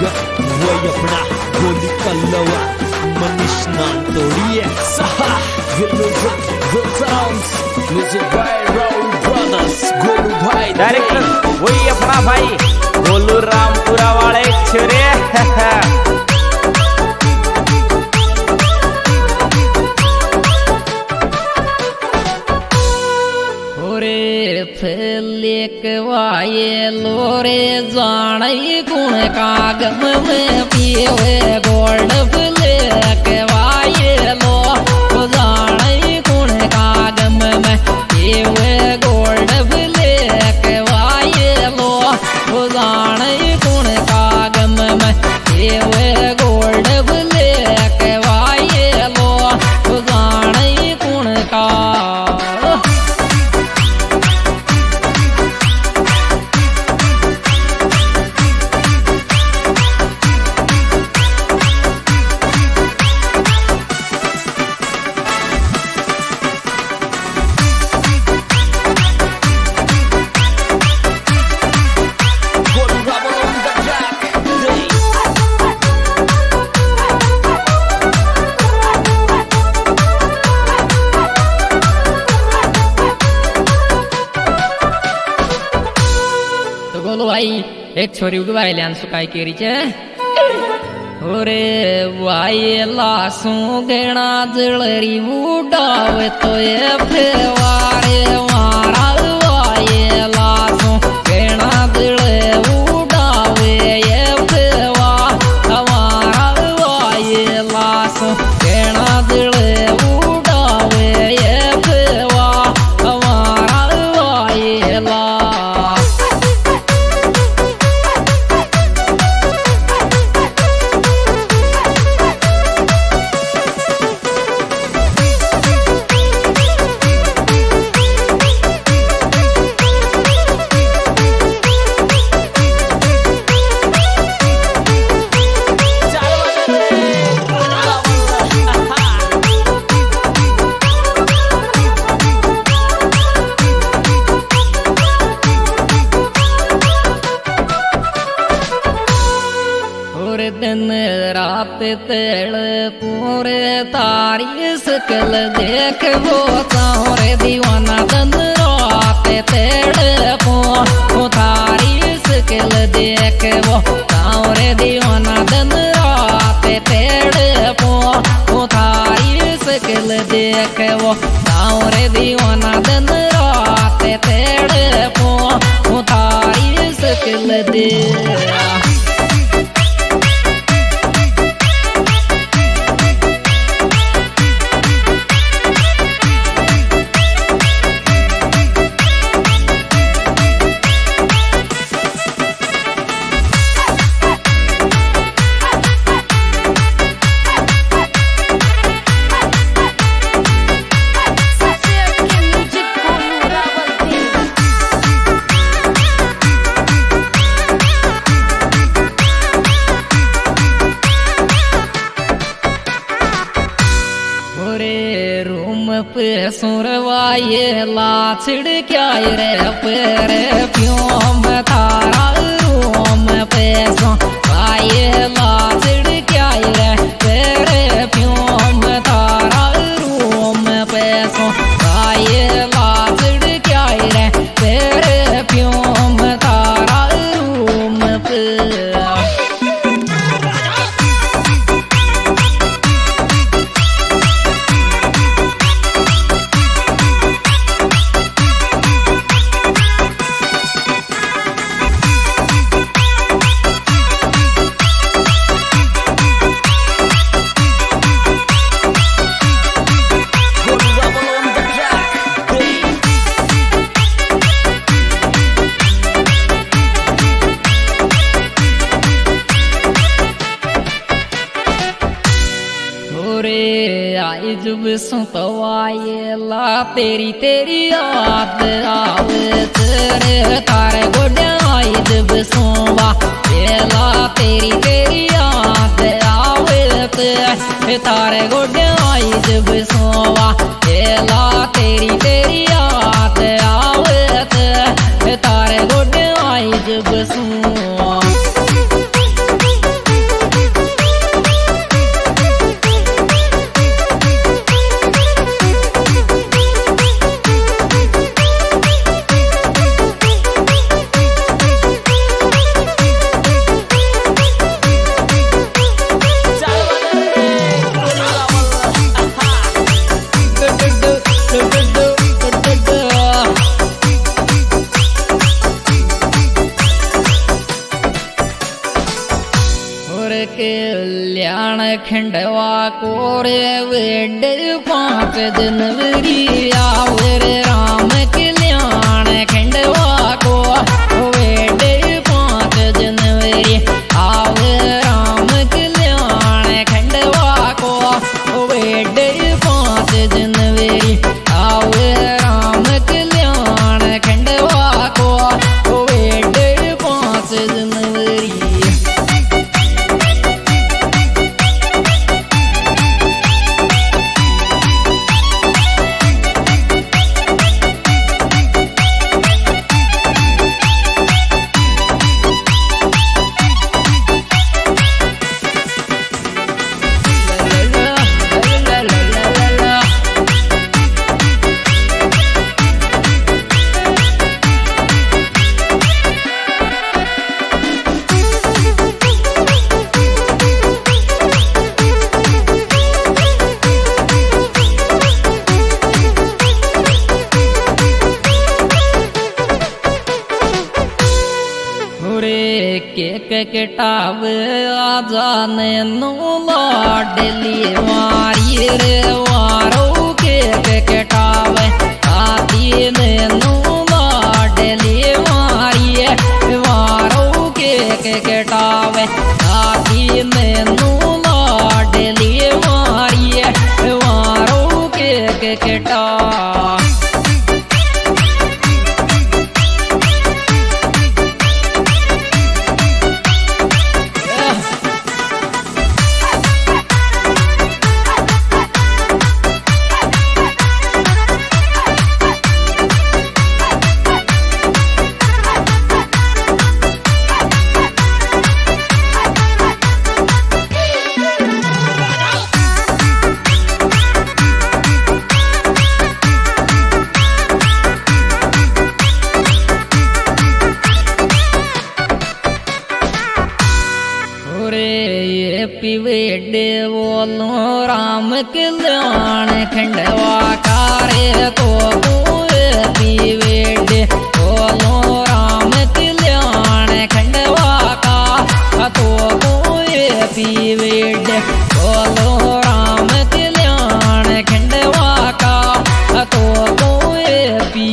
होगा वही अपना गोली कल्लवा मनीष नाम तोड़िए सहा music by Rahul brothers Golu भाई डायरेक्टर वही अपना भाई गोलू रामपुरा वाले छेरे लेक वाये लोरे जाने गुण कागम में पिए हुए गोल्ड लेक वाये लो जाने गुण कागम में पिए हुए गोल्ड लेक वाये लो जाने गुण कागम में पिए हुए गोल्ड लेक वाये लो जाने गुण का भाई एक छोरी उड़वाई लियान सुकाई केरी चे ओरे वाई लासू गेना जलरी उड़ावे तो ये फेवारे मारा वाई लासू गेना जले उड़ावे ये फेवा हमारा वाई लासू गेना जले उड़ावे ये फेवा हमारा वाई ला दिन रात तेल पूरे तारी सकल देख वो तारे दीवाना दिन रात तेल पो तारी सकल देख वो तारे दीवाना दिन रात तेल पो तारी सकल देख वो तारे दीवाना दिन रात तेल पो तारी सकल दे पे सुरवाये लाछड़ क्या रे पेरे प्योम तारा रूम पे सुरवाये लाछड़ क्या रे पेरे प्योम तारा रूम पे सुरवाये लाछड़ क्या रे पेरे प्योम तारा रूम पे जब सुतवाये ला तेरी तेरी याद आवे तेरे तारे गोड्याई जब सोवा ला तेरी तेरी याद आवे तेरे तारे गोड्याई जब सोवा ला तेरी तेरी याद आवे तेरे तारे गोड्याई जब सोवा कल्याण खंडवा कोरे वेड 5 जनवरी आवर राम कल्याण खंडवा को वेड 5 जनवरी आवर राम कल्याण खंडवा को वेड 5 जनवरी आवर राम कल्याण खंडवा को वेड 5 जनवरी। केक कटाव आजाने नो लाडली मारी रे वारो केक कटाव आती ने नो लाडली मारी वारो केक कटाव आती ने नो लाडली मारी वारो केक कटाव। पिवेडे बोलो राम कल्याण खंडवा कारे तो पिवेडे बोलो राम कल्याण खंडवा का तो पिवेडे बोलो राम कल्याण खंडवा का तो पी।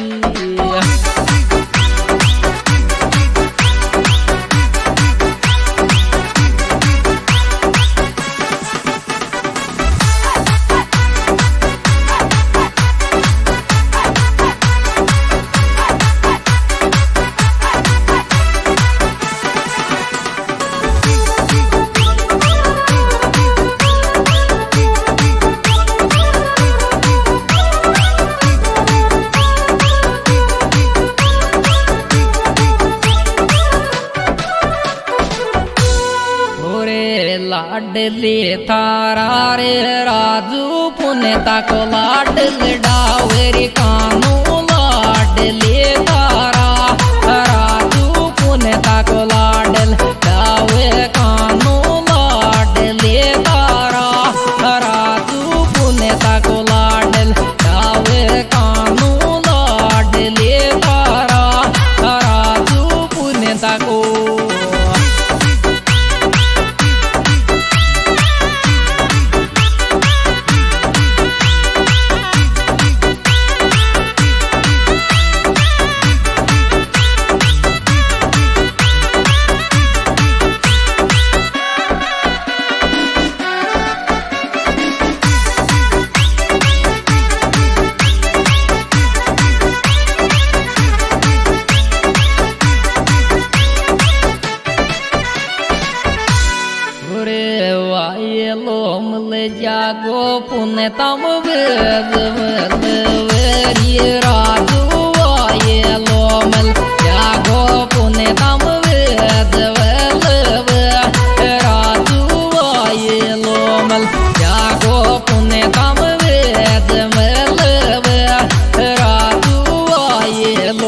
लाडले तारा रे राजू पुनेता को लाडले डावेरी कानू लाडले तारा राजू पुनेता को लाडल डावे कानू लाडले तारा राजू पुनेता को लाडल डावे कानू लाडले तारा राजू पुनेता को। जागो पुण्य तम वेद वेरी राजू आये लोमल जागो पुण्य तम वेद राजू आये लोमल जागो पुण्य तम वेद राजू आये लो।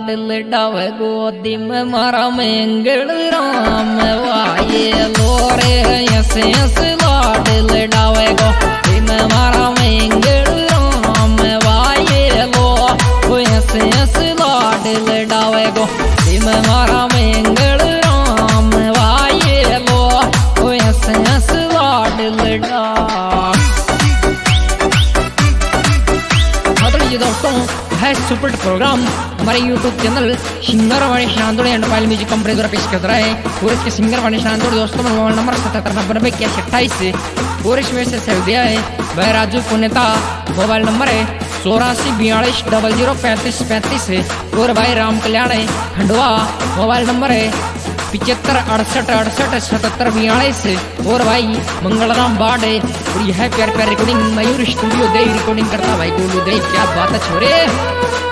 लाडल डावे गोदी में मारा मंगल राम वाये लो रे ऐसे ऐसे लाडल डावे गोदी में मारा मंगल राम वाये लो ऐसे ऐसे लाडल डावे गोदी में मारा मंगल राम वाये लो ऐसे ऐसे लाडल डावे। दोस्तों है सुपर प्रोग्राम हमारे YouTube चैनल सिंगर वाणी शानदोड़ एंड मोबाइल म्यूजिक कंपनी द्वारा पेश कर रहा है और इसके सिंगर वाणी शानदोड़ दोस्तों में मोबाइल नंबर 7790 से और इसमें से सेव दिया है भाई राजू पुनेता। मोबाइल नंबर है 8442003535 है और भाई राम कल्याण है खंडवा। मोबाइल नंबर है 7568687742 और भाई मंगलराम बाड है। और यह प्यार प्यार रिकॉर्डिंग मयूर स्टूडियो दे रिकॉर्डिंग करता भाई गोलू दे। क्या बात है छोरे।